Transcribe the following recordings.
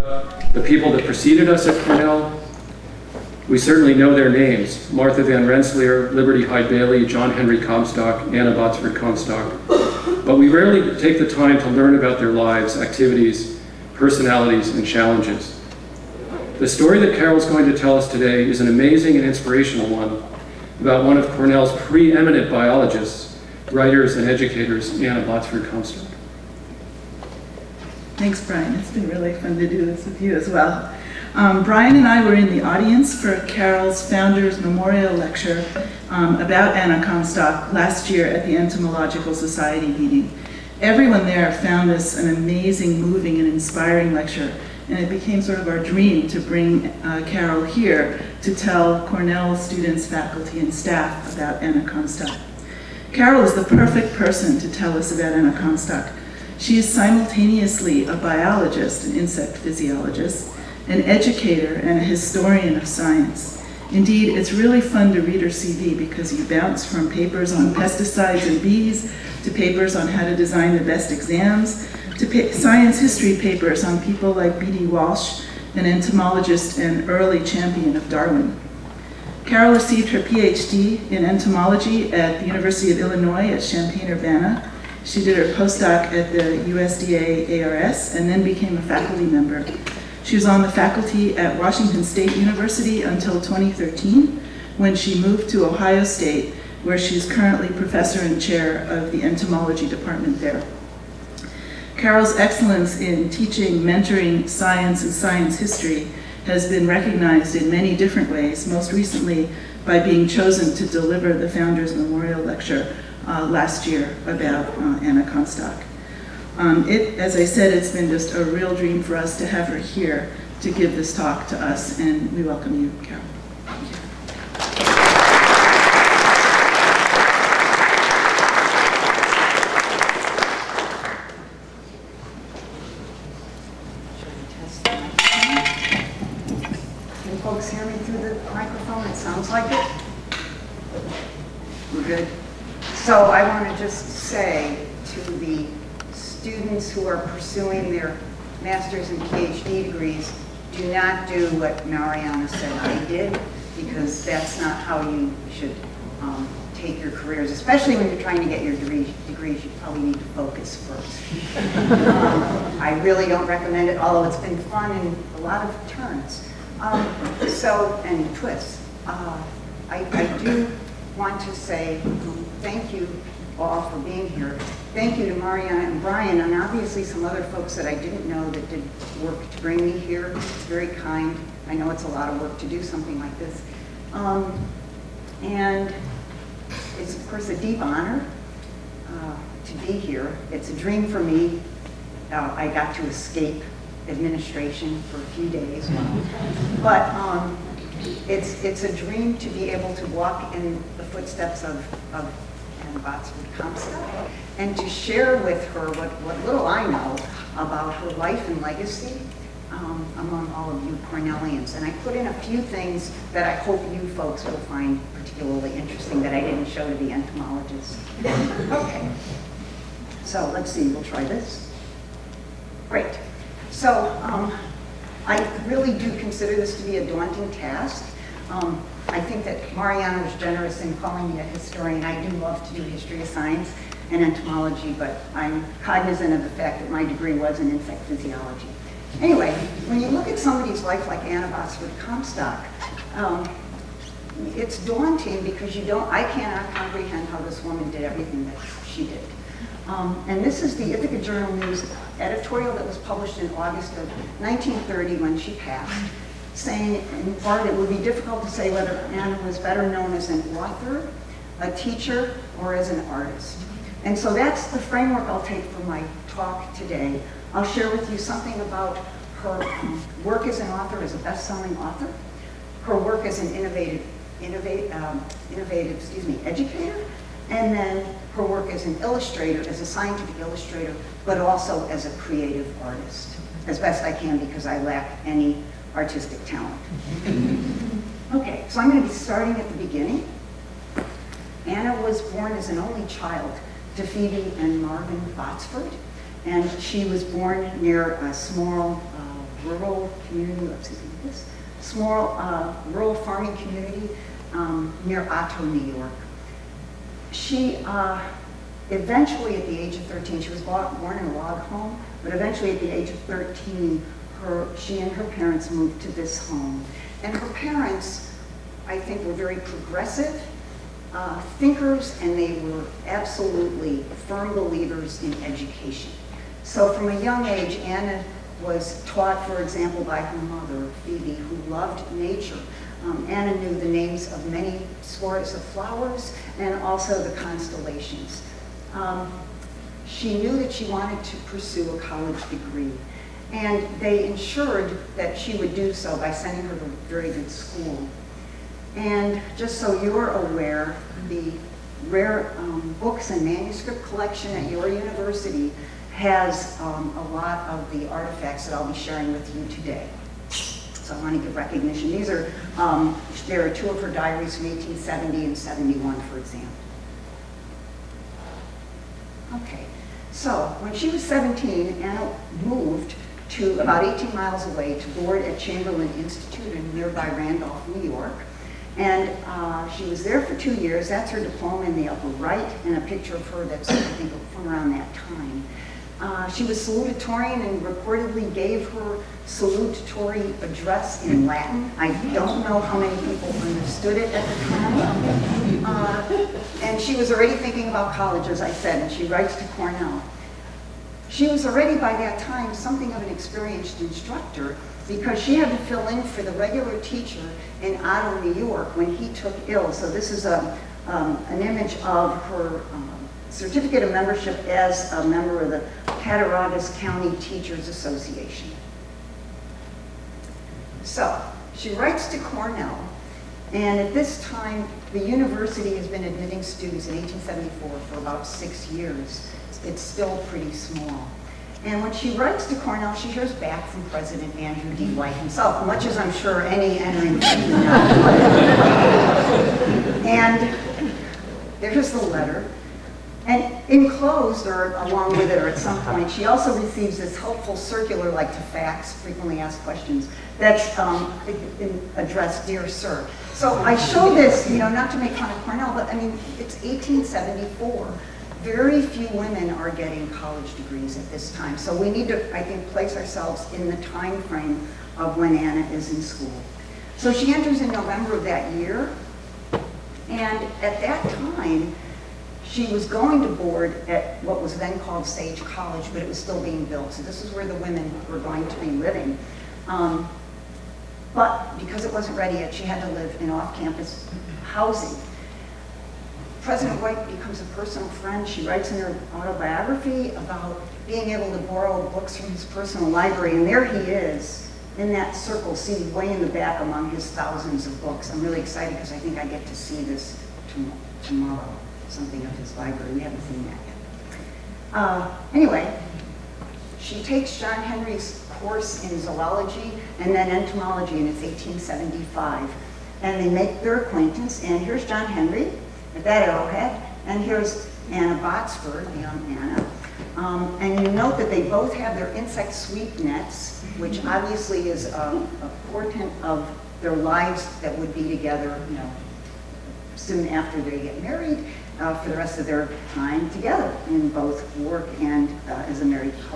the people that preceded us at Cornell. We certainly know their names: Martha Van Rensselaer, Liberty Hyde Bailey, John Henry Comstock, Anna Botsford Comstock. But we rarely take the time to learn about their lives, activities, personalities, and challenges. The story that Carol's going to tell us today is an amazing and inspirational one about one of Cornell's preeminent biologists, writers, and educators, Anna Botsford Comstock. Thanks, Brian. It's been really fun to do this with you as well. Brian and I were in the audience for Carol's Founders Memorial Lecture about Anna Comstock last year at the Entomological Society meeting. Everyone there found this an amazing, moving, and inspiring lecture, and it became sort of our dream to bring Carol here to tell Cornell students, faculty, and staff about Anna Comstock. Carol is the perfect person to tell us about Anna Comstock. She is simultaneously a biologist, an insect physiologist, an educator, and a historian of science. Indeed, it's really fun to read her CV because you bounce from papers on pesticides and bees, to papers on how to design the best exams, to science history papers on people like B.D. Walsh, an entomologist and early champion of Darwin. Carol received her PhD in entomology at the University of Illinois at Champaign-Urbana. She did her postdoc at the USDA ARS and then became a faculty member. She was on the faculty at Washington State University until 2013, when she moved to Ohio State, where she's currently professor and chair of the entomology department there. Carol's excellence in teaching, mentoring science and science history has been recognized in many different ways, most recently by being chosen to deliver the Founders Memorial Lecture last year about Anna Comstock. As I said, it's been just a real dream for us to have her here to give this talk to us, and we welcome you, Carol. Thank you. Can folks hear me through the microphone? It sounds like it. We're good. So I want to just say to the students who are pursuing their master's and PhD degrees, do not do what Mariana said they did, because that's not how you should take your careers, especially when you're trying to get your degrees. You probably need to focus first. I really don't recommend it, although it's been fun and a lot of turns. And twists. I do want to say thank you all for being here. Thank you to Mariana and Brian, and obviously some other folks that I didn't know that did work to bring me here. It's very kind. I know it's a lot of work to do something like this. And it's, of course, a deep honor to be here. It's a dream for me. I got to escape administration for a few days. But it's a dream to be able to walk in the footsteps of Anna Botsford Comstock and to share with her what little I know about her life and legacy among all of you Cornellians. And I put in a few things that I hope you folks will find particularly interesting that I didn't show to the entomologists. Okay, so let's see, we'll try this. Great. So I really do consider this to be a daunting task. I think that Mariana was generous in calling me a historian. I do love to do history of science and entomology, but I'm cognizant of the fact that my degree was in insect physiology. Anyway, when you look at somebody's life like Anna Botsford Comstock, it's daunting because I cannot comprehend how this woman did everything that she did. And this is the Ithaca Journal News editorial that was published in August of 1930 when she passed, saying in part it would be difficult to say whether Anna was better known as an author, a teacher, or as an artist. And so that's the framework I'll take for my talk today. I'll share with you something about her work as an author, as a best-selling author, her work as an innovative educator, and then her work as an illustrator, as a scientific illustrator, but also as a creative artist, as best I can because I lack any artistic talent. Okay, so I'm going to be starting at the beginning. Anna was born as an only child to Phoebe and Marvin Botsford, and she was born near a small rural community, this small rural farming community near Otto, New York. She eventually, at the age of 13, she was born in a log home, but eventually at the age of 13, she and her parents moved to this home. And her parents, I think, were very progressive thinkers, and they were absolutely firm believers in education. So from a young age, Anna was taught, for example, by her mother, Phoebe, who loved nature. Anna knew the names of many scores of flowers and also the constellations. She knew that she wanted to pursue a college degree, and they ensured that she would do so by sending her to a very good school. And just so you're aware, the rare books and manuscript collection at your university has a lot of the artifacts that I'll be sharing with you today. So I want to give recognition. These are, there are two of her diaries from 1870 and 71, for example. Okay, so when she was 17, Anna moved to about 18 miles away to board at Chamberlain Institute in nearby Randolph, New York. And she was there for 2 years. That's her diploma in the upper right, and a picture of her that's, I think, from around that time. She was salutatorian and reportedly gave her salutatory address in Latin. I don't know how many people understood it at the time. And she was already thinking about college, as I said, and she writes to Cornell. She was already, by that time, something of an experienced instructor, because she had to fill in for the regular teacher in Otto, New York, when he took ill. So this is an image of her certificate of membership as a member of the Cattaraugus County Teachers Association. So she writes to Cornell, and at this time, the university has been admitting students in 1874 for about 6 years. It's still pretty small. And when she writes to Cornell, she hears back from President Andrew D. White himself, much as I'm sure any entering student now would. And there's the letter. And enclosed, or along with it, or at some point, she also receives this helpful circular, like to fax, frequently asked questions, that's addressed, Dear Sir. So I show this, not to make fun of Cornell, but I mean, it's 1874. Very few women are getting college degrees at this time. So we need to, I think, place ourselves in the time frame of when Anna is in school. So she enters in November of that year, and at that time, she was going to board at what was then called Sage College, but it was still being built. So this is where the women were going to be living. But because it wasn't ready yet, she had to live in off-campus housing. President White becomes a personal friend. She writes in her autobiography about being able to borrow books from his personal library, and there he is in that circle, seated way in the back among his thousands of books. I'm really excited because I think I get to see this tomorrow, something of his library. We haven't seen that yet. Anyway, she takes John Henry's course in zoology and then entomology, and it's 1875. And they make their acquaintance, and here's John Henry at that arrowhead, and here's Anna Botsford, young Anna. And you note that they both have their insect sweep nets, which obviously is a portent of their lives that would be together, soon after they get married, for the rest of their time together in both work and as a married couple.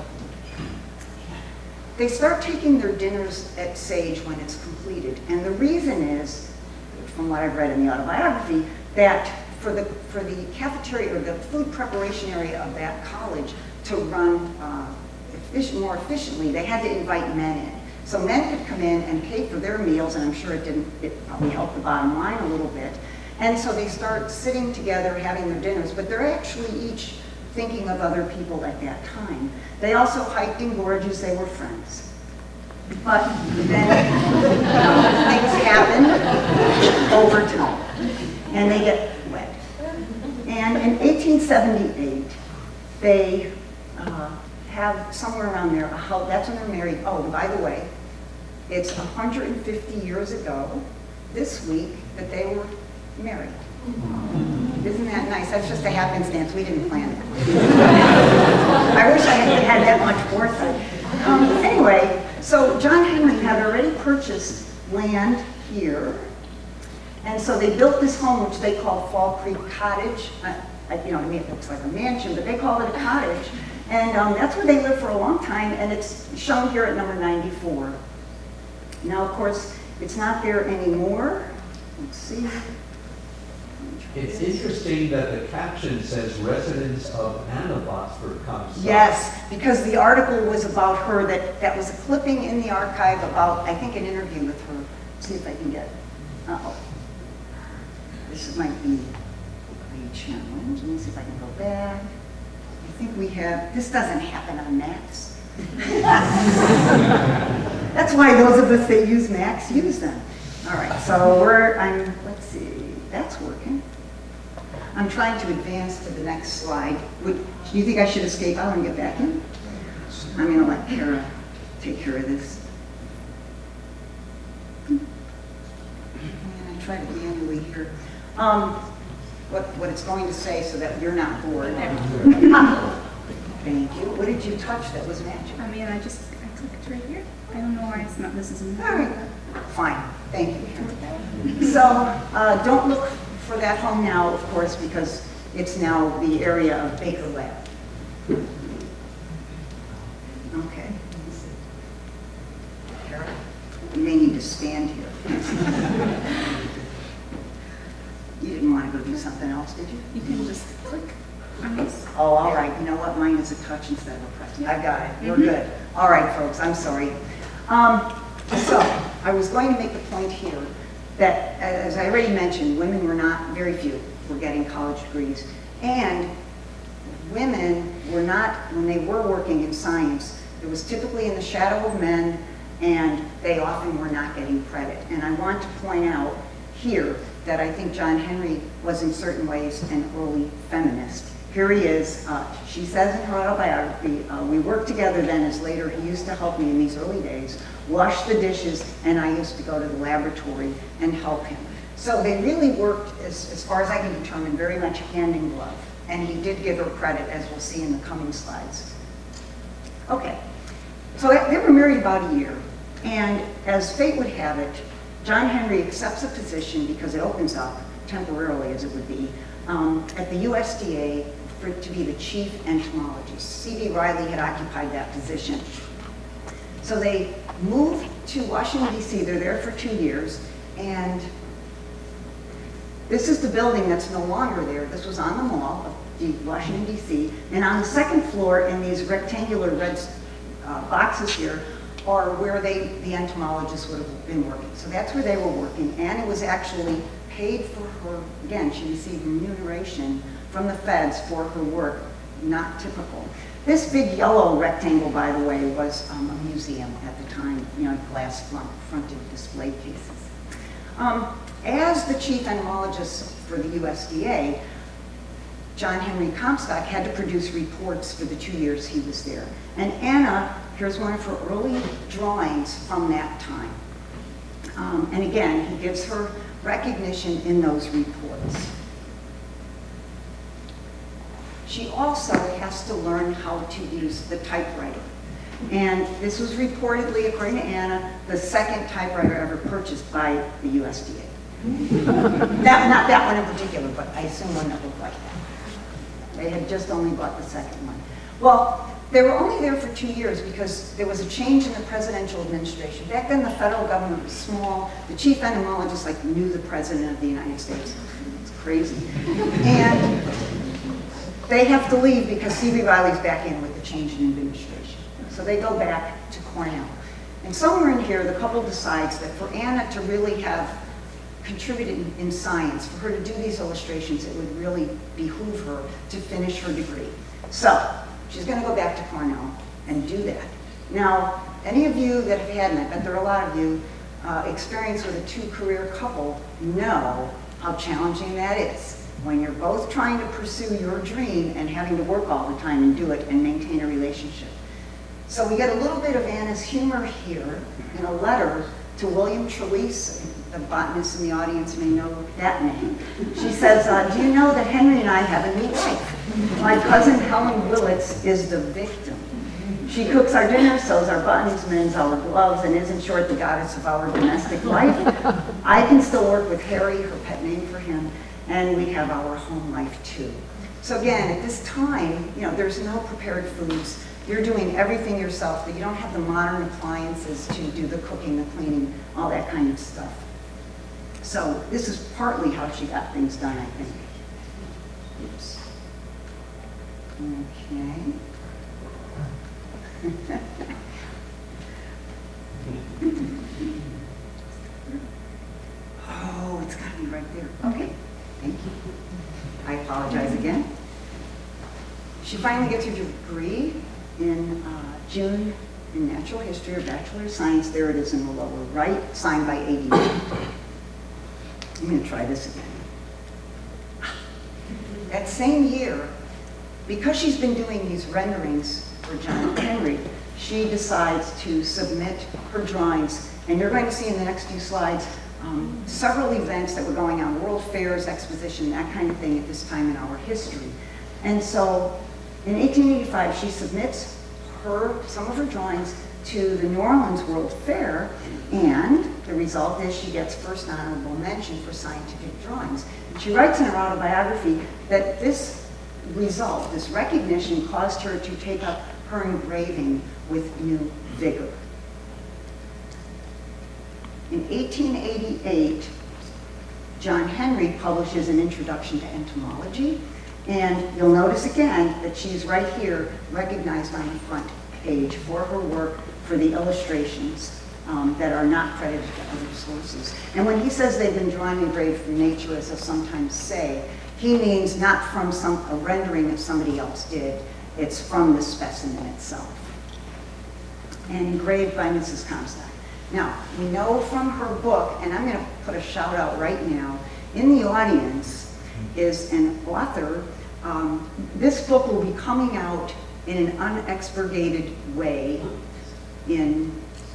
They start taking their dinners at Sage when it's completed, and the reason is, from what I've read in the autobiography, that for the cafeteria or the food preparation area of that college to run more efficiently, they had to invite men in. So men could come in and pay for their meals, and I'm sure it probably helped the bottom line a little bit. And so they start sitting together, having their dinners, but they're actually each thinking of other people at that time. They also hiked in gorges, they were friends. But then things happen over time, and they get wed. And in 1878, they have somewhere around there, that's when they're married. Oh, by the way, it's 150 years ago, this week, that they were married. Isn't that nice? That's just a happenstance. We didn't plan it. I wish I had that much foresight. Anyway, So John Henry had already purchased land here, and so they built this home, which they call Fall Creek Cottage. You know, to me it looks like a mansion, but they call it a cottage. And that's where they lived for a long time, and it's shown here at number 94. Now, of course, it's not there anymore. Let's see. It's interesting that the caption says residents of Anna Botsford Comstock. Yes, because the article was about her, that was a clipping in the archive about, I think, an interview with her. Let's see if I can get, uh-oh. This might be a challenge. Let me see if I can go back. I think we have, this doesn't happen on Macs. That's why those of us that use Macs use them. All right, so let's see, that's working. I'm trying to advance to the next slide. Do you think I should escape out and get back in? I'm going to let Kara take care of this. And I try to be anyway here. What it's going to say so that you're not bored. Thank you. What did you touch that was magic? I clicked right here. I don't know why it's not, this isn't. All right, fine. Thank you, Karen. So don't look for that home now, of course, because it's now the area of Baker Lab. Okay. Kara, you may need to stand here. You didn't want to go do something else, did you? You can just click on this. Oh, all right. You know what? Mine is a touch instead of a press. I got it. You're good. All right, folks. I'm sorry. So I was going to make the point here that, as I already mentioned, women were not, very few were getting college degrees. And women were not, when they were working in science, it was typically in the shadow of men, and they often were not getting credit. And I want to point out here that I think John Henry was in certain ways an early feminist. Here he is. She says in her autobiography, we worked together then as later he used to help me in these early days, wash the dishes, and I used to go to the laboratory and help him. So they really worked, as far as I can determine, very much hand in glove. And he did give her credit, as we'll see in the coming slides. Okay, so they were married about a year. And as fate would have it, John Henry accepts a position, because it opens up, temporarily as it would be, at the USDA to be the chief entomologist. C.B. Riley had occupied that position. So they moved to Washington, D.C. They're there for 2 years. And this is the building that's no longer there. This was on the mall of Washington, D.C. And on the second floor, in these rectangular red boxes here, are where the entomologists would have been working. So that's where they were working, and it was actually paid for her. Again, she received remuneration from the feds for her work, not typical. This big yellow rectangle, by the way, was a museum at the time, you know, glass fronted display cases. As the chief entomologist for the USDA, John Henry Comstock had to produce reports for the 2 years he was there. And Anna, here's one of her early drawings from that time. And again, he gives her recognition in those reports. She also has to learn how to use the typewriter. And this was reportedly, according to Anna, the second typewriter ever purchased by the USDA. Not that one in particular, but I assume one that looked like that. They had just only bought the second one. Well, they were only there for 2 years because there was a change in the presidential administration. Back then, the federal government was small. The chief entomologist knew the president of the United States. It's crazy. And they have to leave because C.B. Riley's back in with the change in administration. So they go back to Cornell. And somewhere in here, the couple decides that for Anna to really have contributed in science, for her to do these illustrations, it would really behoove her to finish her degree. So she's going to go back to Cornell and do that. Now, any of you that have had, and I bet there are a lot of you, experience with a two-career couple know how challenging that is. When you're both trying to pursue your dream and having to work all the time and do it and maintain a relationship. So we get a little bit of Anna's humor here in a letter to William Trelease. The botanist in the audience may know that name. She says, do you know that Henry and I have a new wife? My cousin Helen Willits is the victim. She cooks our dinner, sews our buttons, mends our gloves, and is in short the goddess of our domestic life. I can still work with Harry, her pet name for him, and we have our home life too. So again, at this time, there's no prepared foods. You're doing everything yourself, but you don't have the modern appliances to do the cooking, the cleaning, all that kind of stuff. So this is partly how she got things done, I think. Oops. Okay. Oh, it's got to be right there. Okay, thank you. I apologize again. She finally gets her degree in June in natural history or Bachelor of Science. There it is in the lower right, signed by AD. I'm going to try this again. That same year, because she's been doing these renderings for John Henry, she decides to submit her drawings. And you're going to see in the next few slides several events that were going on, world fairs, exposition, that kind of thing at this time in our history. And so in 1885, she submits some of her drawings to the New Orleans World Fair, and the result is she gets first honorable mention for scientific drawings. And she writes in her autobiography that this result, this recognition, caused her to take up her engraving with new vigor. In 1888, John Henry publishes an introduction to entomology, and you'll notice again that she's right here recognized on the front page for her work for the illustrations that are not credited to other sources. And when he says they've been drawn and engraved from nature, as they'll sometimes say, he means not from a rendering that somebody else did, it's from the specimen itself. And engraved by Mrs. Comstock. Now, we know from her book, and I'm going to put a shout out right now, in the audience is an author. This book will be coming out in an unexpurgated way in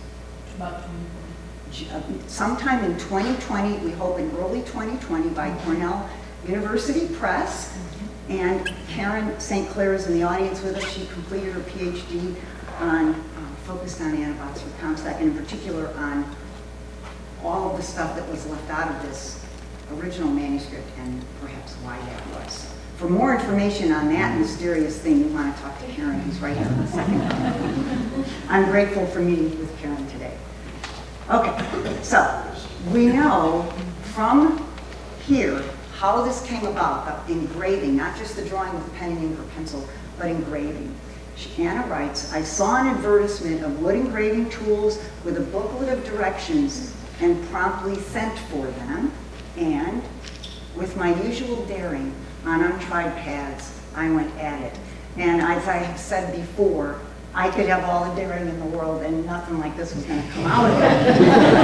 sometime in 2020, we hope in early 2020, by Cornell University Press. And Karen St. Clair is in the audience with us. She completed her PhD focused on Anna Botsford Comstock, and in particular on all of the stuff that was left out of this original manuscript and perhaps why that was. For more information on that mysterious thing, you want to talk to Karen, who's right here in the second. I'm grateful for meeting with Karen today. Okay, so we know from here how this came about, the engraving, not just the drawing with pen and ink or pencil, but engraving. Anna writes, I saw an advertisement of wood engraving tools with a booklet of directions and promptly sent for them, and with my usual daring, on untried paths, I went at it. And as I have said before, I could have all the daring in the world and nothing like this was going to come out of it.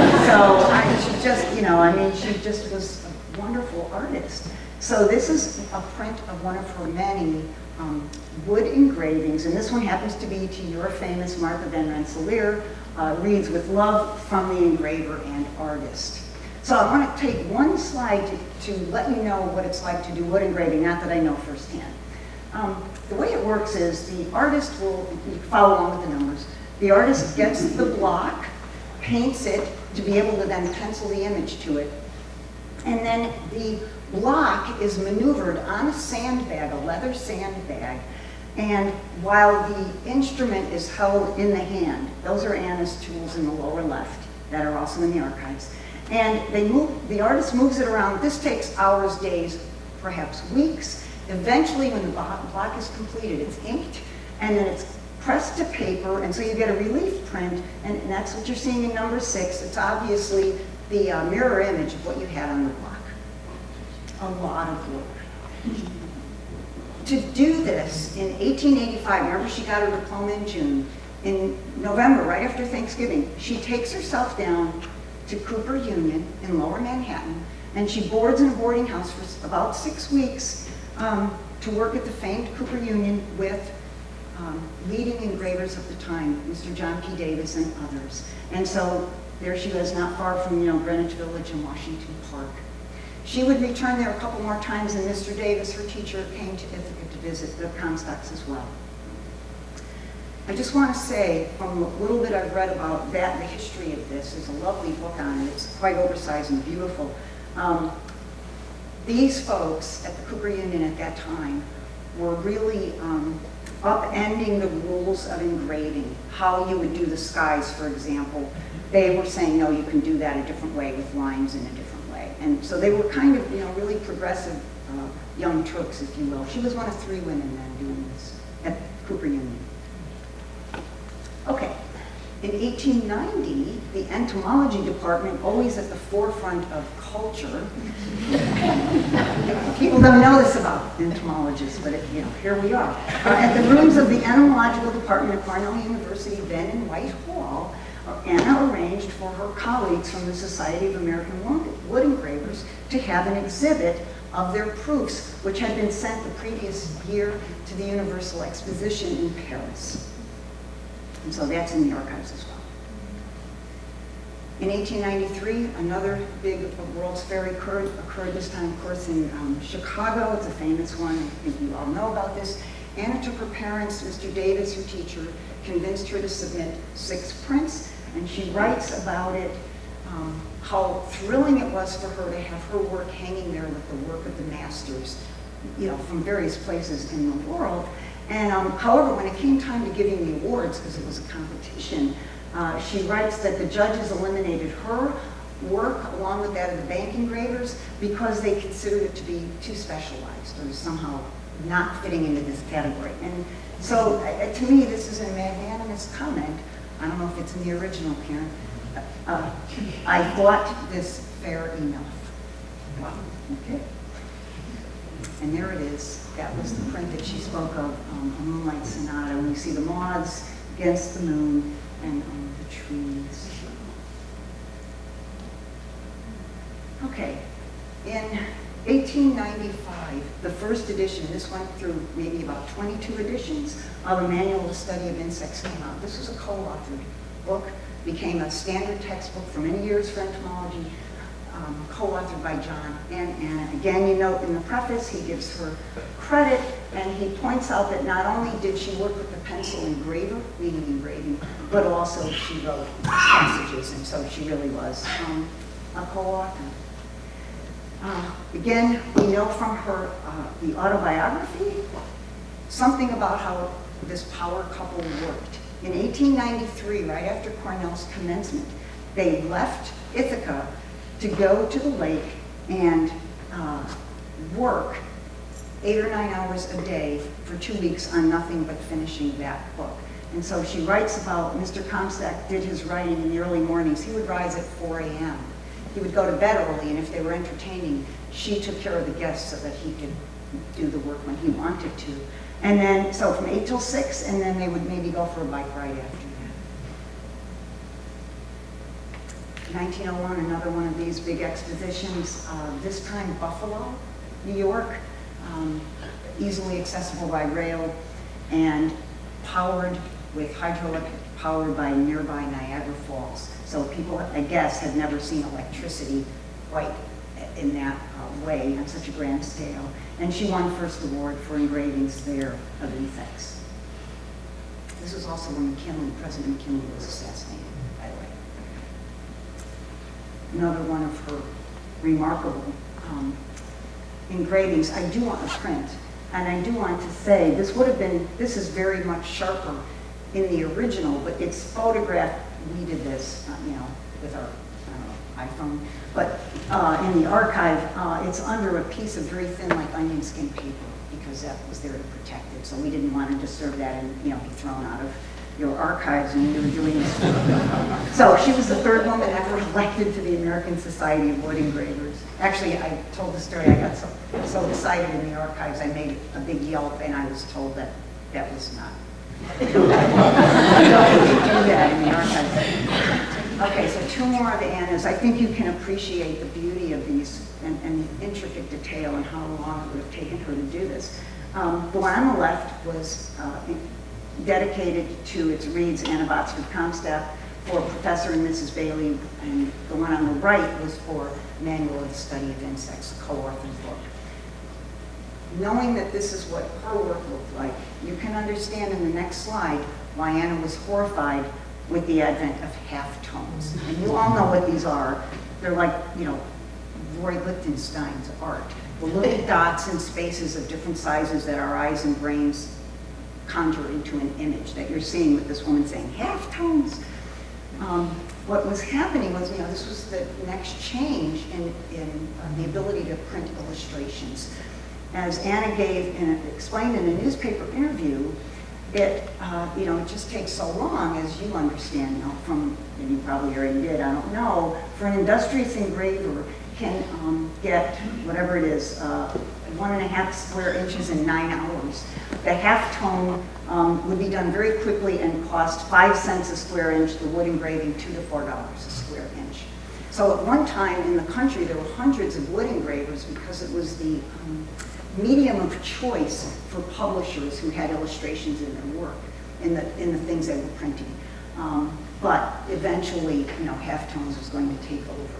So she just was a wonderful artist. So this is a print of one of her many wood engravings, and this one happens to be to your famous Martha Van Rensselaer, reads with love from the engraver and artist. So I want to take one slide to let you know what it's like to do wood engraving, not that I know firsthand. The way it works is the artist will, you follow along with the numbers, the artist gets the block, paints it to be able to then pencil the image to it, and then the block is maneuvered on a sandbag, a leather sandbag, and while the instrument is held in the hand, those are Anna's tools in the lower left that are also in the archives, and the artist moves it around. This takes hours, days, perhaps weeks. Eventually, when the block is completed, it's inked, and then it's pressed to paper, and so you get a relief print, and that's what you're seeing in number 6. It's obviously the mirror image of what you had on the block. A lot of work. To do this in 1885, remember she got her diploma in June, in November, right after Thanksgiving, she takes herself down to Cooper Union in Lower Manhattan, and she boards in a boarding house for about 6 weeks to work at the famed Cooper Union with leading engravers of the time, Mr. John P. Davis and others. And so there she was, not far from Greenwich Village and Washington Park. She would return there a couple more times, and Mr. Davis, her teacher, came to Ithaca to visit the Comstocks as well. I just want to say, from the little bit I've read about that, the history of this, there's a lovely book on it. It's quite oversized and beautiful. These folks at the Cooper Union at that time were really upending the rules of engraving, how you would do the skies, for example. They were saying, no, you can do that a different way with lines in a different way. And so they were kind of, really progressive young Turks, if you will. She was one of 3 women then doing this at Cooper Union. Okay. In 1890, the entomology department, always at the forefront of culture. People don't know this about entomologists, but here we are. At the rooms of the entomological department at Cornell University, then in Whitehall, Anna arranged for her colleagues from the Society of American Wood Engravers to have an exhibit of their proofs, which had been sent the previous year to the Universal Exposition in Paris. And so that's in the archives as well. In 1893, another big World's Fair occurred this time, of course, in Chicago. It's a famous one. I think you all know about this. Anna took her parents, Mr. Davis, her teacher, convinced her to submit 6 prints, and she writes about it, how thrilling it was for her to have her work hanging there with the work of the masters, from various places in the world. And however, when it came time to giving the awards, because it was a competition, she writes that the judges eliminated her work along with that of the bank engravers because they considered it to be too specialized or somehow not fitting into this category. And so to me, this is a magnanimous comment. I don't know if it's in the original, Karen. I thought this fair enough. Wow, okay. And there it is. That was the print that she spoke of, a Moonlight Sonata, when you see the moths against the moon and the trees. Okay, in 1895, the first edition, this went through maybe about 22 editions, of a manual of study of insects came out. This was a co-authored book, became a standard textbook for many years for entomology, co-authored by John and Anna. Again, you note in the preface, he gives her credit, and he points out that not only did she work with the pencil engraver, meaning engraving, but also she wrote passages, and so she really was a co-author. Again, we know from her, the autobiography, something about how this power couple worked. In 1893, right after Cornell's commencement, they left Ithaca to go to the lake and work 8 or 9 hours a day for 2 weeks on nothing but finishing that book. And so she writes about Mr. Comstock did his writing in the early mornings. He would rise at 4 a.m. He would go to bed early, and if they were entertaining, she took care of the guests so that he could do the work when he wanted to. And then, so from 8 till 6, and then they would maybe go for a bike ride after that. 1901, another one of these big expositions, this time Buffalo, New York, easily accessible by rail and powered with hydraulic power by nearby Niagara Falls. So people, I guess, had never seen electricity quite in that way on such a grand scale. And she won first award for engravings there of insects. This was also when McKinley, President McKinley, was assassinated, by the way. Another one of her remarkable engravings. I do want a print, and I do want to say this would have been, this is very much sharper in the original, but it's photographed. We did this, with our iPhone, but in the archive, it's under a piece of very thin, like onion skin paper, because that was there to protect it. So we didn't want to disturb that and be thrown out of your archives when you were doing this. So she was the 3rd woman ever elected to the American Society of Wood Engravers. Actually, I told the story. I got so excited in the archives, I made a big yelp, and I was told that that was not. You don't do that in the archives. Okay, so 2 more of Anna's. I think you can appreciate the beauty of these and the intricate detail and how long it would have taken her to do this. The one on the left was dedicated to, it reads Anna Botsford Comstock, for Professor and Mrs. Bailey, and the one on the right was for Manual of the Study of Insects, a co-authored book. Knowing that this is what her work looked like, you can understand in the next slide why Anna was horrified with the advent of halftones. And you all know what these are. They're like, you know, Roy Lichtenstein's art. The little dots in spaces of different sizes that our eyes and brains conjure into an image that you're seeing with this woman saying halftones. What was happening was, you know, this was the next change in the ability to print illustrations. As Anna explained in a newspaper interview, it just takes so long, as you understand, and you probably already did, I don't know, for an industrious engraver can get whatever it is, 1.5 square inches in 9 hours. The halftone would be done very quickly and cost 5 cents a square inch, the wood engraving $2 to $4 a square inch. So at one time in the country, there were hundreds of wood engravers because it was the medium of choice for publishers who had illustrations in their work, in the things they were printing. But eventually, you know, halftones was going to take over.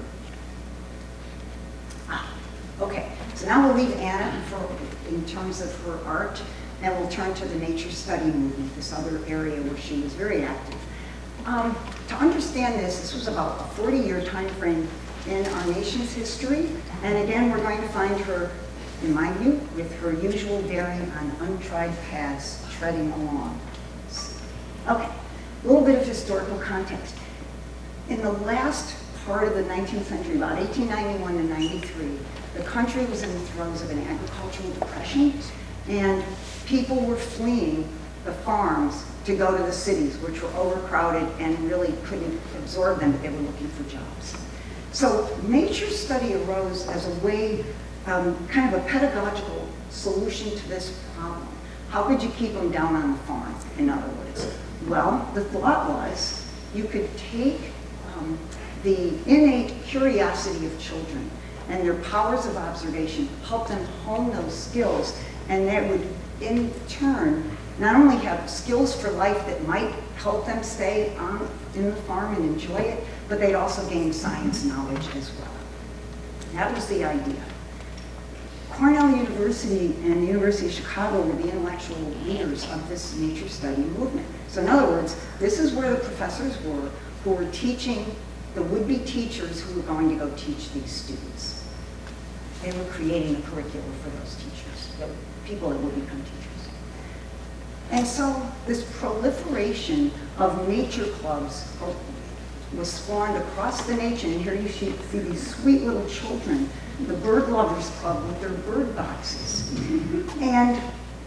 Okay, so now we'll leave Anna in terms of her art, and we'll turn to the nature study movement, this other area where she was very active. To understand this was about a 40-year time frame in our nation's history, and again, we're going to find her, in my view, with her usual daring on untried paths, treading along. Okay, a little bit of historical context. In the last part of the 19th century, about 1891 to 93, the country was in the throes of an agricultural depression, and people were fleeing the farms to go to the cities, which were overcrowded and really couldn't absorb them, but they were looking for jobs. So nature study arose as a way, kind of a pedagogical solution to this problem. How could you keep them down on the farm, in other words? Well, the thought was you could take the innate curiosity of children and their powers of observation, help them hone those skills, and that would in turn not only have skills for life that might help them stay in the farm and enjoy it, but they'd also gain science knowledge as well. That was the idea. Cornell University and the University of Chicago were the intellectual leaders of this nature study movement. So in other words, this is where the professors were who were teaching the would-be teachers who were going to go teach these students. They were creating the curriculum for those teachers, the people that would become teachers. And so this proliferation of nature clubs was spawned across the nation. And here you see these sweet little children, the Bird Lovers Club with their bird boxes. And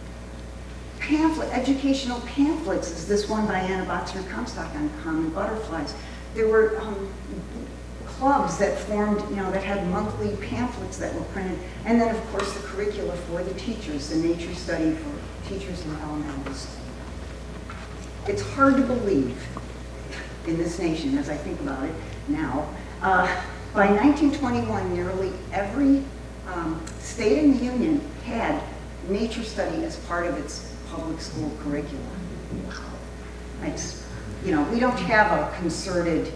educational pamphlets, as this one by Anna Botsford-Comstock on common butterflies. There were clubs that formed, that had monthly pamphlets that were printed. And then, of course, the curricula for the teachers, the nature study for teachers in elementary school. It's hard to believe in this nation, as I think about it now. By 1921, nearly every state in the Union had nature study as part of its public school curriculum. We don't have a concerted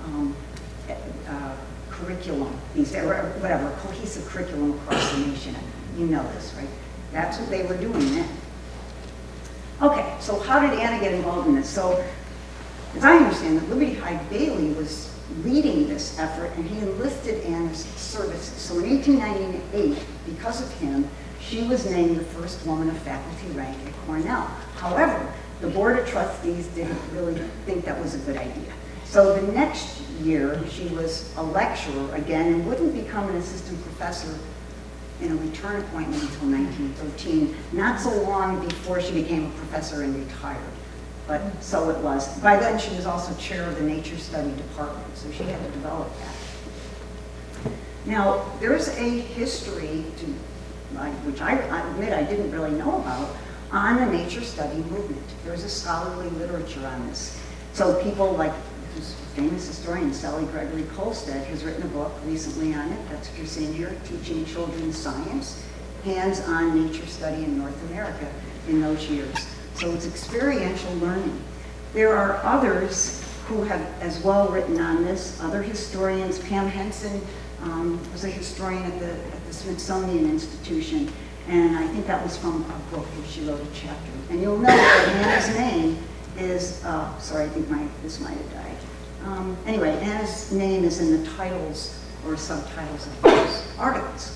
curriculum, whatever, a cohesive curriculum across the nation. You know this, right? That's what they were doing then. Okay, so how did Anna get involved in this? So, as I understand it, Liberty Hyde Bailey was leading this effort, and he enlisted Anna's services. So in 1898, because of him, she was named the first woman of faculty rank at Cornell. However, the Board of Trustees didn't really think that was a good idea. So the next year, she was a lecturer again and wouldn't become an assistant professor in a return appointment until 1913, not so long before she became a professor and retired. But so it was. By then, she was also chair of the Nature Study Department, so she had to develop that. Now, there's a history, which I admit I didn't really know about, on the nature study movement. There's a scholarly literature on this. So people like this famous historian, Sally Gregory Kolstad, has written a book recently on it. That's what you're seeing here, Teaching Children Science, Hands-on Nature Study in North America in those years. So it's experiential learning. There are others who have as well written on this, other historians. Pam Henson was a historian at the Smithsonian Institution, and I think that was from a book where she wrote a chapter. And you'll note that Anna's name is, sorry, I think this might have died. Anyway, Anna's name is in the titles or subtitles of those articles.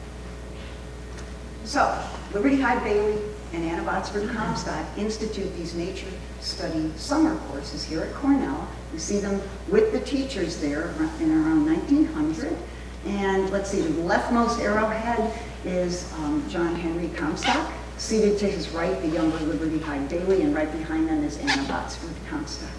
So, Liberty Hyde Bailey and Anna Botsford Comstock institute these nature study summer courses here at Cornell. You see them with the teachers there in around 1900. And let's see, the leftmost arrowhead is John Henry Comstock. Seated to his right, the younger Liberty Hyde Bailey, and right behind them is Anna Botsford Comstock.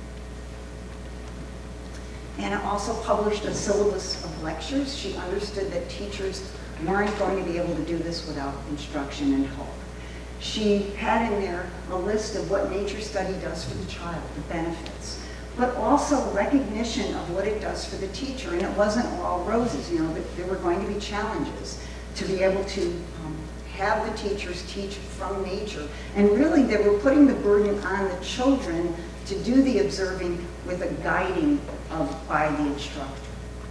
Anna also published a syllabus of lectures. She understood that teachers weren't going to be able to do this without instruction and help. She had in there a list of what nature study does for the child, the benefits, but also recognition of what it does for the teacher. And it wasn't all roses, you know, there were going to be challenges to be able to have the teachers teach from nature. And really, they were putting the burden on the children to do the observing with a guiding by the instructor.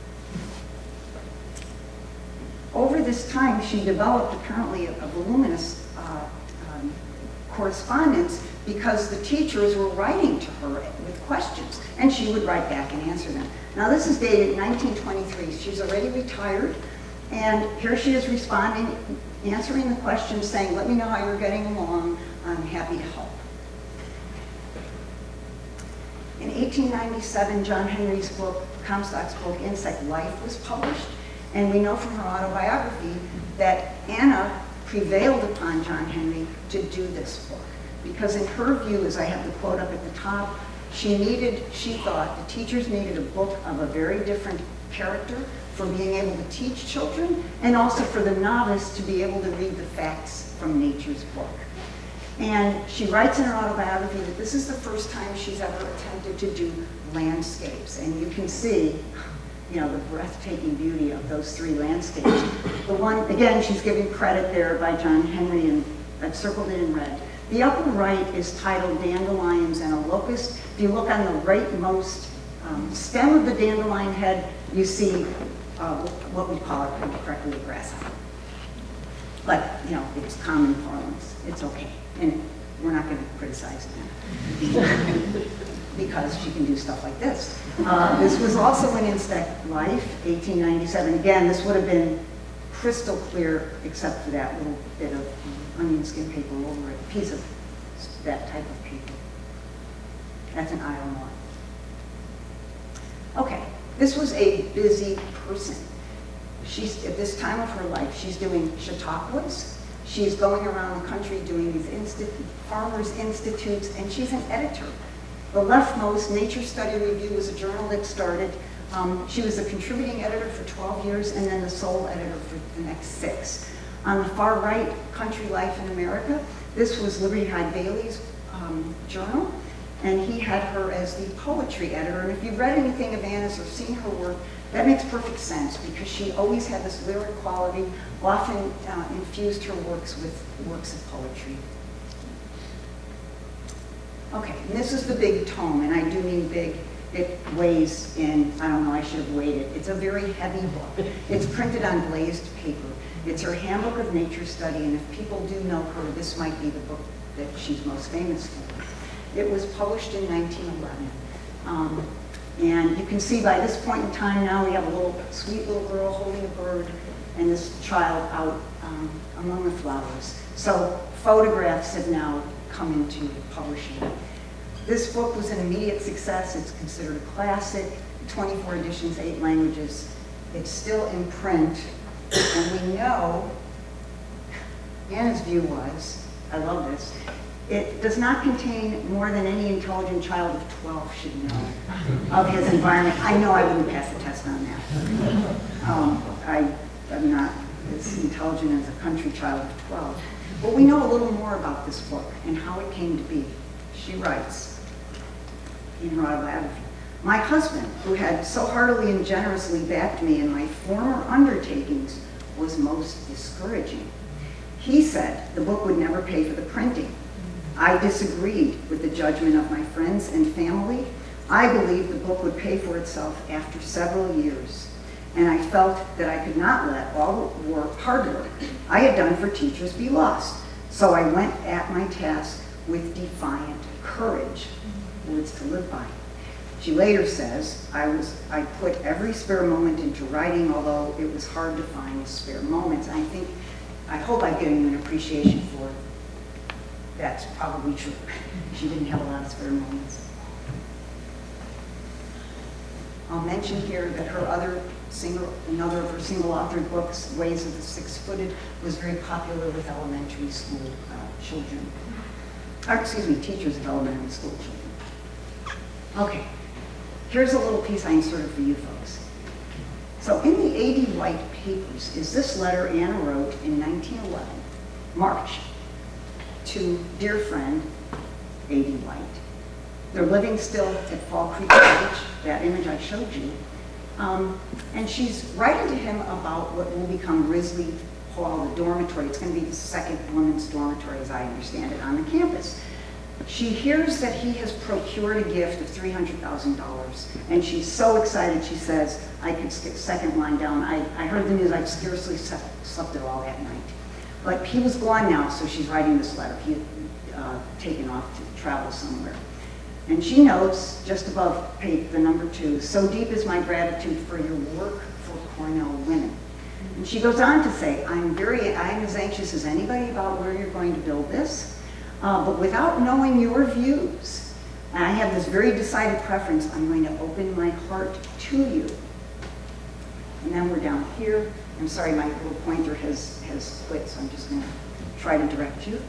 Over this time, she developed apparently a voluminous correspondence because the teachers were writing to her with questions, and she would write back and answer them. Now, this is dated 1923. She's already retired, and here she is responding, answering the questions, saying, let me know how you're getting along. I'm happy to help. In 1897, John Henry's book, Comstock's book, Insect Life, was published. And we know from her autobiography that Anna prevailed upon John Henry to do this book. Because in her view, as I have the quote up at the top, she thought the teachers needed a book of a very different character for being able to teach children, and also for the novice to be able to read the facts from nature's book. And she writes in her autobiography that this is the first time she's ever attempted to do landscapes. And you can see, you know, the breathtaking beauty of those three landscapes. The one, again, she's giving credit there by John Henry, and I've circled it in red. The upper right is titled Dandelions and a Locust. If you look on the rightmost stem of the dandelion head, you see what we call it correctly a grasshopper. But, you know, it's common parlance. It's okay. And we're not going to criticize them because she can do stuff like this. This was also in Insect Life, 1897. Again, this would have been crystal clear except for that little bit of onion skin paper over it, a piece of that type of paper. That's an aisle more. Okay, this was a busy person. She's, at this time of her life, she's doing chautauquas. She's going around the country doing these farmers' institutes, and she's an editor. The leftmost, Nature Study Review, was a journal that started. She was a contributing editor for 12 years and then the sole editor for the next 6. On the far right, Country Life in America, this was Liberty Hyde Bailey's journal, and he had her as the poetry editor. And if you've read anything of Anna's or seen her work, that makes perfect sense because she always had this lyric quality, often infused her works with works of poetry. Okay, and this is the big tome, and I do mean big. It weighs in, I don't know, I should have weighed it. It's a very heavy book. It's printed on glazed paper. It's her Handbook of Nature Study, and if people do know her, this might be the book that she's most famous for. It was published in 1911. And you can see by this point in time now, we have a little sweet little girl holding a bird and this child out among the flowers. So photographs have now come into publishing. This book was an immediate success. It's considered a classic, 24 editions, 8 languages. It's still in print, and we know, Anna's view was, I love this, it does not contain more than any intelligent child of 12 should know of his environment. I know I wouldn't pass the test on that. I am not as intelligent as a country child of 12. But we know a little more about this book and how it came to be. She writes in her autobiography, "My husband, who had so heartily and generously backed me in my former undertakings, was most discouraging. He said the book would never pay for the printing. I disagreed with the judgment of my friends and family. I believed the book would pay for itself after several years, and I felt that I could not let all the hard work I had done for teachers be lost. So I went at my task with defiant courage, words to live by. She later says, I put every spare moment into writing, although it was hard to find spare moments. And I hope I've given you an appreciation for it. That's probably true. She didn't have a lot of spare moments. I'll mention here that another of her single-authored books, Ways of the Six-Footed, was very popular with elementary school children. Teachers of elementary school children. Okay, here's a little piece I inserted for you folks. So in the A.D. White papers is this letter Anna wrote in 1911, March, to dear friend A.D. White. They're living still at Fall Creek Cottage, that image I showed you. And she's writing to him about what will become Risley Hall, the dormitory. It's going to be the second women's dormitory, as I understand it, on the campus. She hears that he has procured a gift of $300,000, and she's so excited, she says, I could skip second line down. I heard the news, I'd scarcely slept at all that night. But he was gone now, so she's writing this letter. He had taken off to travel somewhere. And she notes, just above the number 2, so deep is my gratitude for your work for Cornell women. And she goes on to say, I'm as anxious as anybody about where you're going to build this, but without knowing your views, and I have this very decided preference, I'm going to open my heart to you. And then we're down here. I'm sorry, my little pointer has quit, so I'm just going to try to direct you.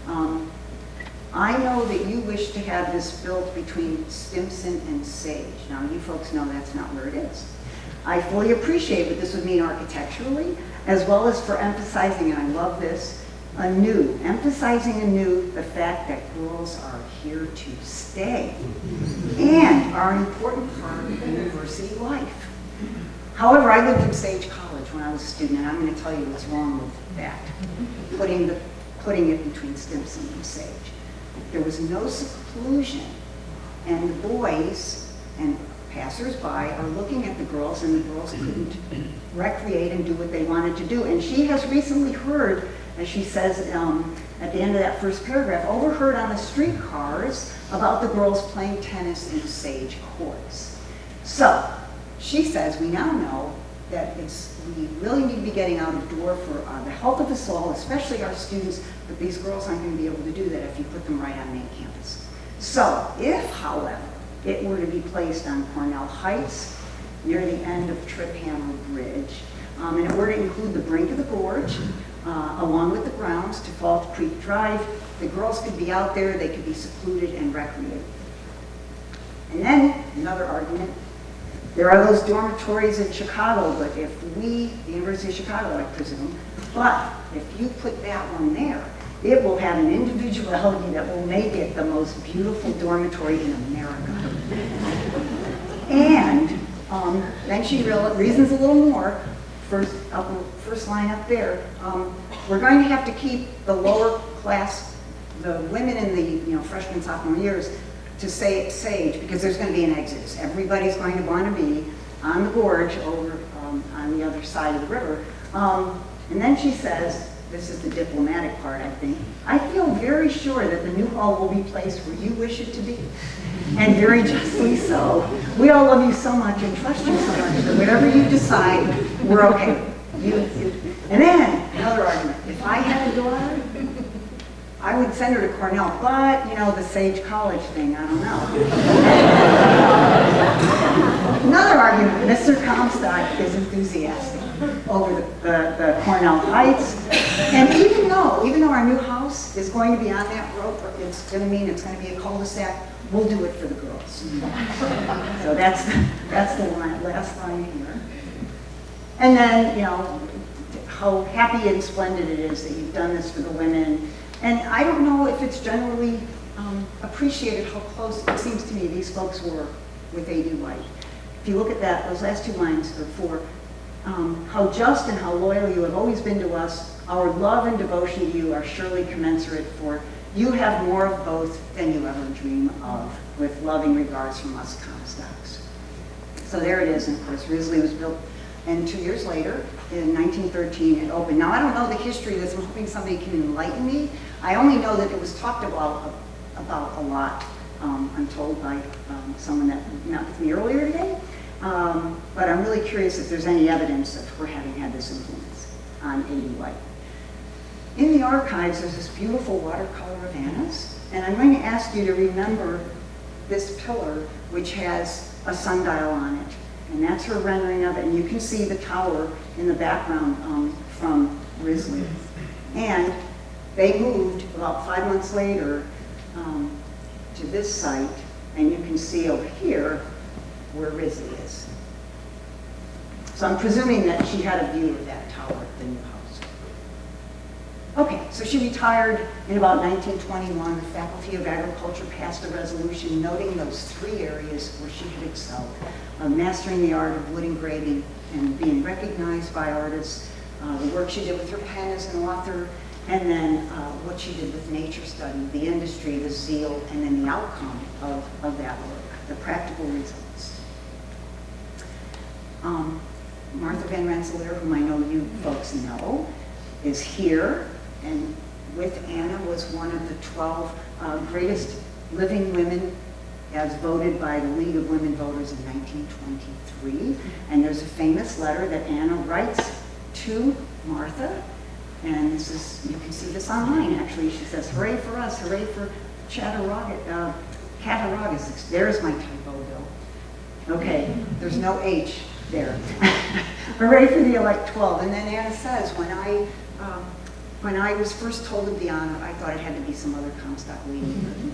I know that you wish to have this built between Stimson and Sage. Now, you folks know that's not where it is. I fully appreciate what this would mean architecturally, as well as for emphasizing, and I love this, emphasizing anew the fact that girls are here to stay and are an important part of university life. However, I lived in Sage College when I was a student, and I'm going to tell you what's wrong with that, putting it between Stimson and Sage. There was no seclusion, and the boys and passers-by are looking at the girls, and the girls couldn't recreate and do what they wanted to do. And she has recently heard, as she says at the end of that first paragraph, overheard on the streetcars about the girls playing tennis in Sage courts. So she says, we now know that we really need to be getting out of door for the health of us all, especially our students, but these girls aren't going to be able to do that if you put them right on main campus. So if, however, it were to be placed on Cornell Heights, near the end of Trip Hammer Bridge, and it were to include the brink of the gorge, along with the grounds to Fall Creek Drive, the girls could be out there, they could be secluded and recreated. And then, another argument, there are those dormitories in Chicago, but if the University of Chicago, I presume, but if you put that one there, it will have an individuality that will make it the most beautiful dormitory in America. And then she reasons a little more, first line up there, we're going to have to keep the lower class, the women in the freshman, sophomore years, to stay at Sage, because there's going to be an exodus. Everybody's going to want to be on the gorge over on the other side of the river. And then she says, this is the diplomatic part, I think, I feel very sure that the new hall will be placed where you wish it to be. And very justly so. We all love you so much and trust you so much that whatever you decide, we're okay. And then, another argument. If I had a daughter, I would send her to Cornell, but, the Sage College thing, I don't know. Another argument, Mr. Comstock is enthusiastic over the Cornell Heights. And even though our new house is going to be on that road, it's going to mean it's going to be a cul-de-sac, we'll do it for the girls. So that's the last line here. And then, how happy and splendid it is that you've done this for the women. And I don't know if it's generally appreciated how close it seems to me these folks were with A.D. White. If you look at those last 2 lines, or 4, how just and how loyal you have always been to us, our love and devotion to you are surely commensurate, for you have more of both than you ever dream of, with loving regards from us Comstocks. So there it is, and of course Risley was built, and 2 years later, in 1913, it opened. Now I don't know the history of this, I'm hoping somebody can enlighten me. I only know that it was talked about about a lot. I'm told by someone that met with me earlier today. But I'm really curious if there's any evidence of her having had this influence on A.D. White. In the archives, there's this beautiful watercolor of Anna's, and I'm going to ask you to remember this pillar, which has a sundial on it. And that's her rendering of it, and you can see the tower in the background from Risley. And they moved about 5 months later to this site, and you can see over here where Risley is. So I'm presuming that she had a view of that tower at the new house. Okay, so she retired in about 1921. The Faculty of Agriculture passed a resolution noting those 3 areas where she had excelled. Mastering the art of wood engraving and being recognized by artists, the work she did with her pen as an author, and then what she did with nature study, the industry, the zeal, and then the outcome of that work, the practical results. Martha Van Rensselaer, whom I know you folks know, is here, and with Anna was one of the 12 greatest living women as voted by the League of Women Voters in 1923. And there's a famous letter that Anna writes to Martha, and this is, you can see this online actually. She says, "Hooray for us, hooray for Cattaraugus." There's my typo, Bill. Okay, there's no H there. Hooray for the elect 12. And then Anna says, when I was first told of the honor, I thought it had to be some other Comstock lady.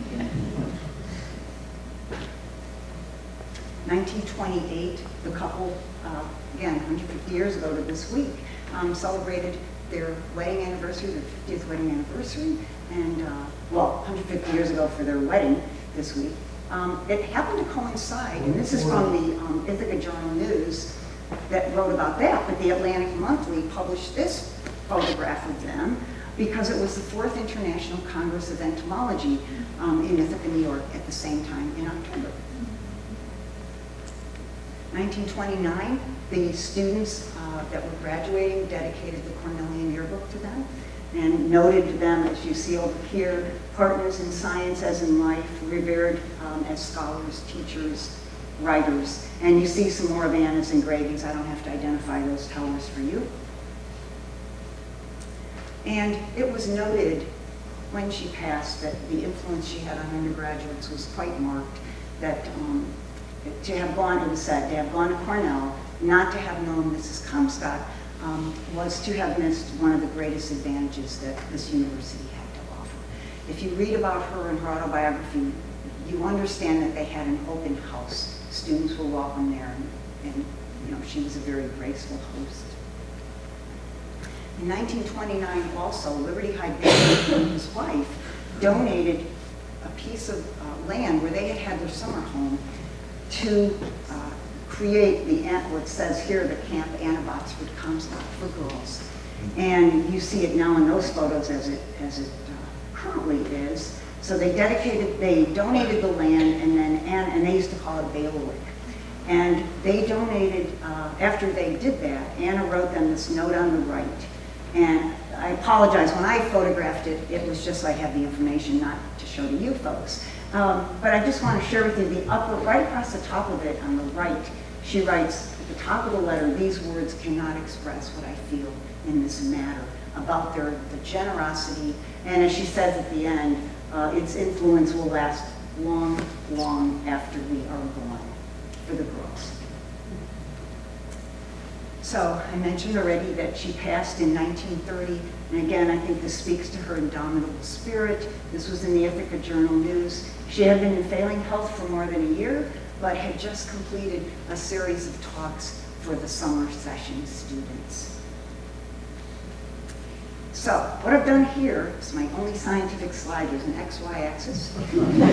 1928, the couple, again, 150 years ago to this week, celebrated their wedding anniversary, their 50th wedding anniversary, and, well, 150 years ago for their wedding this week. It happened to coincide, and this is from the Ithaca Journal News that wrote about that, but the Atlantic Monthly published this photograph of them because it was the 4th International Congress of Entomology in Ithaca, New York at the same time in October. 1929, the students that were graduating dedicated the Cornellian yearbook to them and noted them, as you see over here, partners in science as in life, revered as scholars, teachers, writers. And you see some more of Anna's engravings. I don't have to identify those towers for you. And it was noted when she passed that the influence she had on undergraduates was quite marked, that to have gone, it was said, to have gone to Cornell, not to have known Mrs. Comstock, was to have missed one of the greatest advantages that this university had to offer. If you read about her in her autobiography, you understand that they had an open house. Students were welcome there, and you know, she was a very graceful host. In 1929 also, Liberty Hyde Bailey and his wife donated a piece of land where they had had their summer home to create what says here, the Camp Anna Botsford Comstock for girls. And you see it now in those photos as it currently is. So they donated the land, and then and they used to call it bailiwick. And they donated, after they did that, Anna wrote them this note on the right. And I apologize, when I photographed it, it was just so I have the information, not to show to you folks. But I just want to share with you the upper, right across the top of it on the right, she writes at the top of the letter, "These words cannot express what I feel in this matter," about the generosity. And as she says at the end, its influence will last long, long after we are gone for the girls. So I mentioned already that she passed in 1930, and again, I think this speaks to her indomitable spirit. This was in the Ithaca Journal News. She had been in failing health for more than a year, but had just completed a series of talks for the summer session students. So what I've done here is my only scientific slide. There's an XY axis. On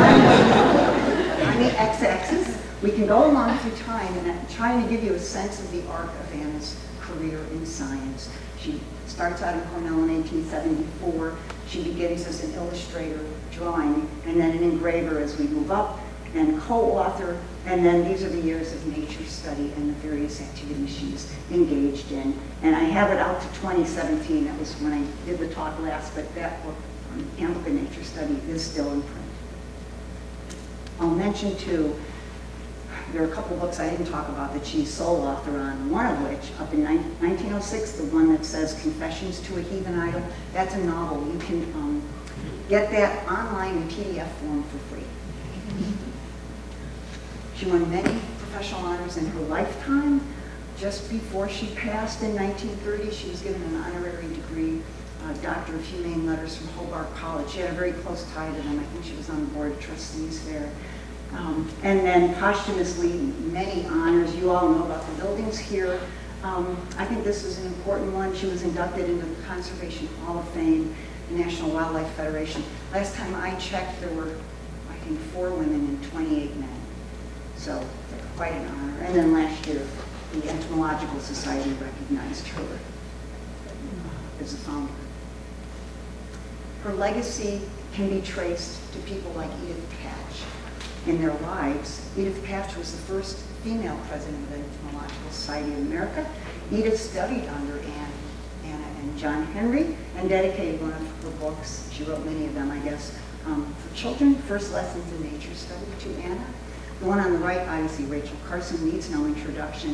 the x-axis, we can go along through time, and I'm trying to give you a sense of the arc of Anna's career in science. She starts out in Cornell in 1874. She begins as an illustrator, drawing, and then an engraver as we move up, and co-author, and then these are the years of nature study and the various activities she's engaged in. And I have it out to 2017. That was when I did the talk last, but that book Handbook of Nature Study is still in print. I'll mention too, there are a couple books I didn't talk about that she's sole author on, one of which, up in 1906, the one that says Confessions to a Heathen Idol, that's a novel. You can get that online in PDF form for free. She won many professional honors in her lifetime. Just before she passed in 1930, she was given an honorary degree, Doctor of Humane Letters from Hobart College. She had a very close tie to them. I think she was on the board of trustees there. And then posthumously, many honors. You all know about the buildings here. I think this is an important one. She was inducted into the Conservation Hall of Fame, the National Wildlife Federation. Last time I checked, there were, I think, 4 women and 28 men. So quite an honor. And then last year, the Entomological Society recognized her as a founder. Her legacy can be traced to people like Edith Patch. In their lives, Edith Patch was the first female president of the Entomological Society of America. Edith studied under Anna and John Henry and dedicated one of her books, she wrote many of them, I guess, for children, First Lessons in Nature Study, to Anna. The one on the right, obviously, Rachel Carson, needs no introduction.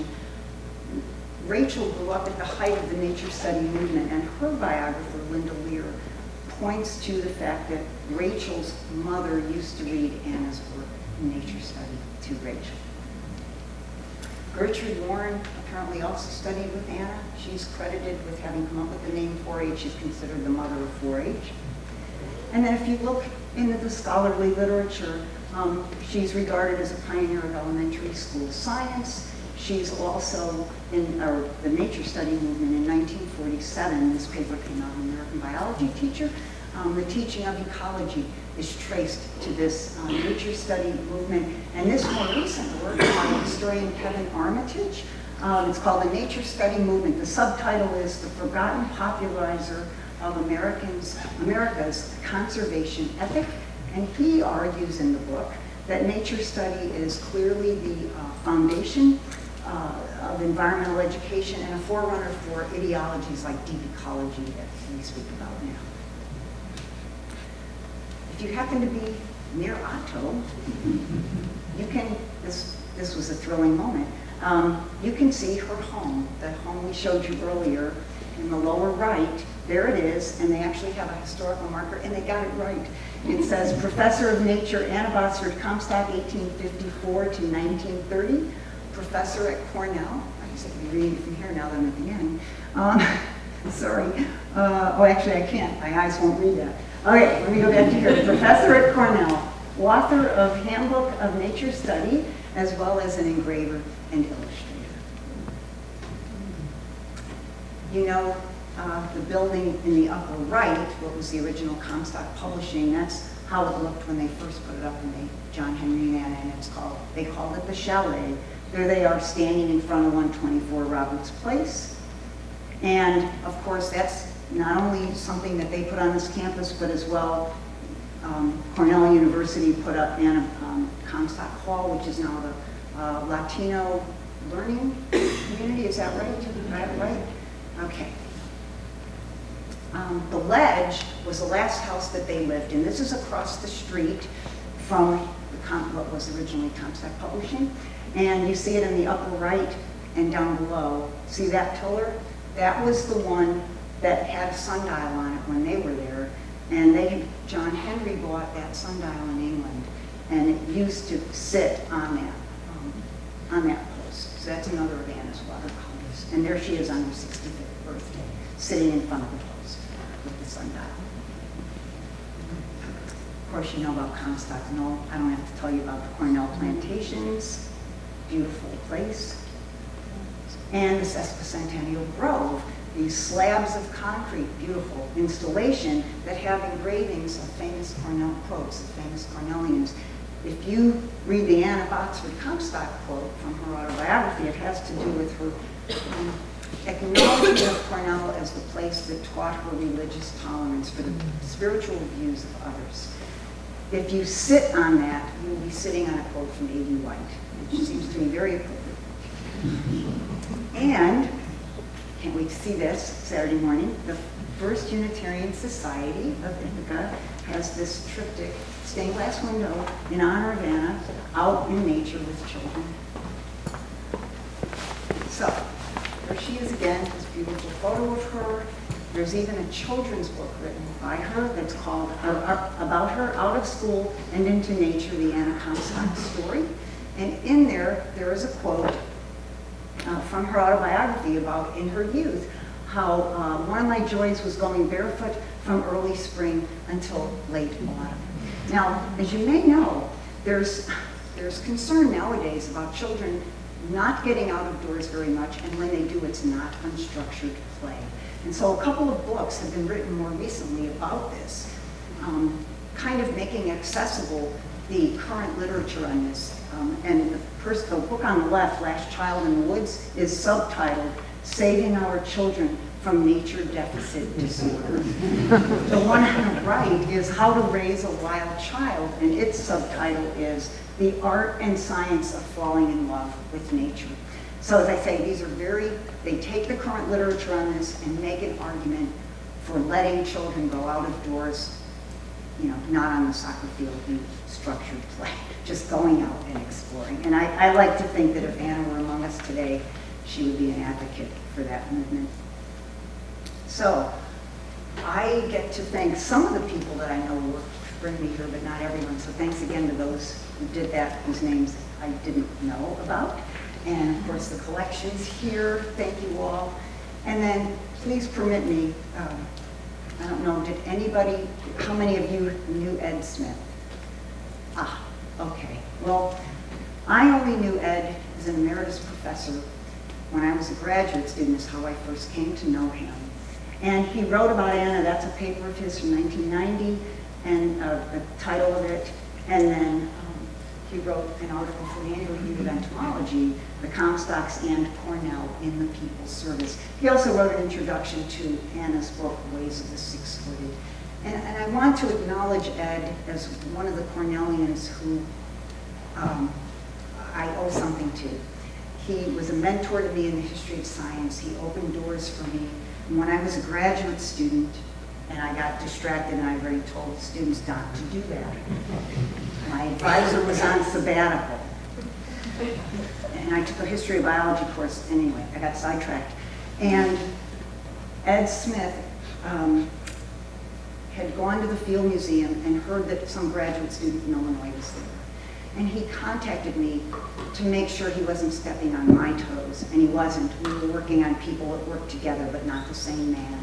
Rachel grew up at the height of the nature study movement, and her biographer, Linda Lear, points to the fact that Rachel's mother used to read Anna's work in nature study to Rachel. Gertrude Warren apparently also studied with Anna. She's credited with having come up with the name 4-H. She's considered the mother of 4-H. And then if you look into the scholarly literature, she's regarded as a pioneer of elementary school science. She's also in the nature study movement in 1947. This paper came out in American Biology Teacher. The teaching of ecology is traced to this nature study movement. And this more recent work by historian Kevin Armitage, it's called The Nature Study Movement. The subtitle is The Forgotten Popularizer of America's Conservation Ethic. And he argues in the book that nature study is clearly the foundation of environmental education and a forerunner for ideologies like deep ecology that we speak about now. If you happen to be near Otto, you can, this was a thrilling moment, you can see her home, the home we showed you earlier in the lower right. There it is, and they actually have a historical marker, and they got it right. It says, Professor of Nature, Anna Botsford Comstock, 1854 to 1930. Professor at Cornell. I guess I can be reading it from here now that I'm at the end. Sorry. Oh, actually, I can't. My eyes won't read that. Okay, let me go back to here. Professor at Cornell, author of Handbook of Nature Study, as well as an engraver and illustrator. You know, the building in the upper right, what was the original Comstock Publishing, that's how it looked when they first put it up in John Henry and Anna, and they called it the Chalet. There they are standing in front of 124 Roberts Place. And of course, that's not only something that they put on this campus, but as well, Cornell University put up Anna Comstock Hall, which is now the Latino Learning Community. Is that right? Okay. The Ledge was the last house that they lived in. This is across the street from what was originally Comstock Publishing. And you see it in the upper right and down below. See that pillar? That was the one that had a sundial on it when they were there. And John Henry bought that sundial in England. And it used to sit on that post. So that's another of Anna's watercolors. And there she is on her 65th birthday, sitting in front of the post with the sundial. Of course, you know about Comstock. No, I don't have to tell you about the Cornell plantations. Beautiful place. And the Sesquicentennial Grove, these slabs of concrete, beautiful installation that have engravings of famous Cornell quotes, of famous Cornellians. If you read the Anna Botsford Comstock quote from her autobiography, it has to do with her acknowledgement of Cornell as the place that taught her religious tolerance for the spiritual views of others. If you sit on that, you will be sitting on a quote from A.D. White, which seems to me very appropriate. And can't wait to see this Saturday morning. The First Unitarian Society of Ithaca has this triptych, stained glass window, in honor of Anna, out in nature with children. So, there she is again, this beautiful photo of her. There's even a children's book written by her that's called, about her, Out of School and Into Nature, the Anna Comstock Story. And in there is a quote from her autobiography about in her youth, how one of my joys was going barefoot from early spring until late autumn. Now, as you may know, there's concern nowadays about children not getting out of doors very much, and when they do, it's not unstructured play. And so a couple of books have been written more recently about this, kind of making accessible the current literature on this. And the book on the left, Last Child in the Woods, is subtitled, Saving Our Children from Nature Deficit Disorder. The one on the right is How to Raise a Wild Child, and its subtitle is The Art and Science of Falling in Love with Nature. So as I say, these are they take the current literature on this and make an argument for letting children go out of doors, not on the soccer field in structured play, just going out and exploring. And I like to think that if Anna were among us today, she would be an advocate for that movement. So I get to thank some of the people that I know worked to bring me here, but not everyone. So thanks again to those who did that, whose names I didn't know about. And of course the collections here, thank you all. And then please permit me, I don't know, how many of you knew Ed Smith? Ah, okay. Well, I only knew Ed as an emeritus professor when I was a graduate student, is how I first came to know him. And he wrote about Anna, that's a paper of his from 1990, and the title of it, and then he wrote an article for the Annual Review of Entomology, The Comstocks and Cornell in the People's Service. He also wrote an introduction to Anna's book, Ways of the Six-Footed. And I want to acknowledge Ed as one of the Cornellians who I owe something to. He was a mentor to me in the history of science. He opened doors for me. And when I was a graduate student, and I got distracted, and I already told students not to do that. My advisor was on sabbatical. And I took a history of biology course anyway. I got sidetracked. And Ed Smith had gone to the Field Museum and heard that some graduate student in Illinois was there. And he contacted me to make sure he wasn't stepping on my toes. And he wasn't. We were working on people that worked together, but not the same man.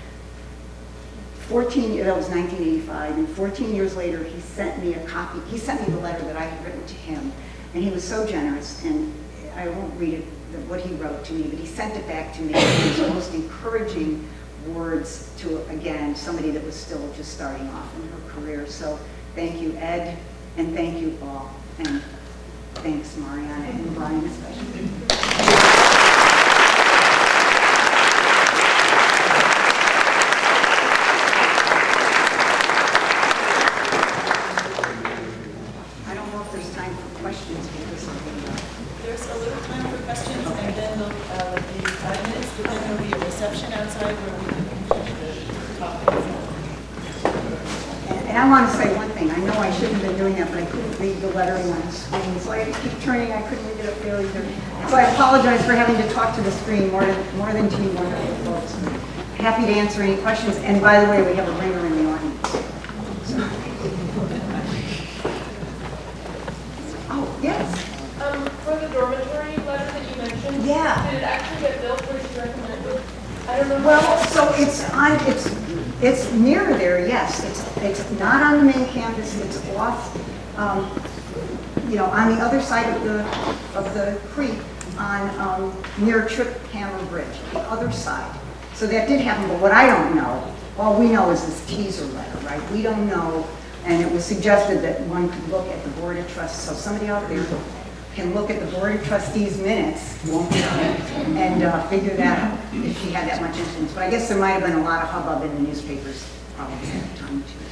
That was 1985, and 14 years later, he sent me a copy. He sent me the letter that I had written to him, and he was so generous, and I won't read it, what he wrote to me, but he sent it back to me in his most encouraging words to, again, somebody that was still just starting off in her career. So thank you, Ed, and thank you all, and thanks, Mariana and Brian especially. There's a little time for questions, and then there'll be 5 minutes, but then there'll be a reception outside where we can finish the topics. And I want to say one thing. I know I shouldn't have been doing that, but I couldn't read the lettering on the screen, so I had to keep turning. I couldn't read it up there either. So I apologize for having to talk to the screen more than to you wonderful folks. Happy to answer any questions. And by the way, we have a ringer in the audience. So. Oh, yes. For the dormitory letter that you mentioned, Yeah. did it actually get built where you recommended? I don't know. Well, so it's near there, yes. It's not on the main campus. It's off, on the other side of the creek, on near Trip Hammer Bridge, the other side. So that did happen, but what I don't know, all we know is this teaser letter, right? We don't know, and it was suggested that one could look at the Board of Trustees. So somebody out there can look at the Board of Trustees minutes, won't be on it, and figure that out if she had that much influence. But I guess there might have been a lot of hubbub in the newspapers probably at the time too.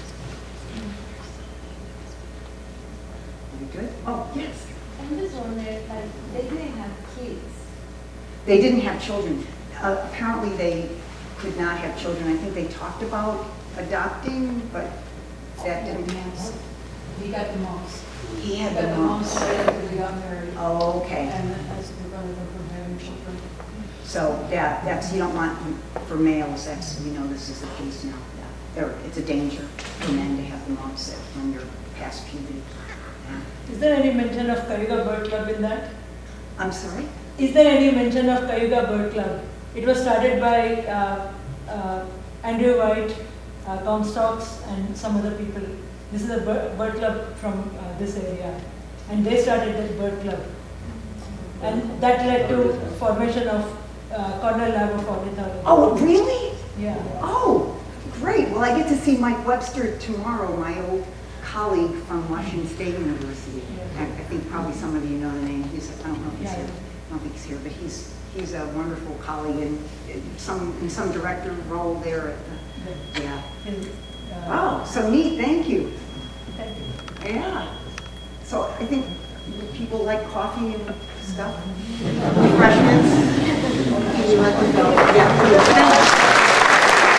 Are you good? Oh, yes. I'm just wondering, they didn't have kids. They didn't have children. Apparently they could not have children. I think they talked about adopting, but that didn't happen. He got the moms. He had But the the moms moms. said that they got married. Oh, okay. And as we got from having children. So, yeah, that's, you don't want, for males, that's, we know this is the case now. It's a danger for men to have the moms when you're past puberty. Yeah. Is there any mention of Cayuga Bird Club in that? I'm sorry? Is there any mention of Cayuga Bird Club? It was started by Andrew White, Comstocks, and some other people. This is a bird club from this area, and they started this bird club, and that led to formation of Cornell Lab of Ornithology. Oh, really? Yeah. Oh, great. Well, I get to see Mike Webster tomorrow, my old colleague from Washington State University. Yeah. I think probably some of you know the name. I don't know if he's Yeah. here. I don't think he's here, but he's a wonderful colleague in some director role there at the, yeah. Oh, so neat. Thank you. Thank you. Yeah. So I think people like coffee and stuff. Refreshments. Can you let them go? Yeah.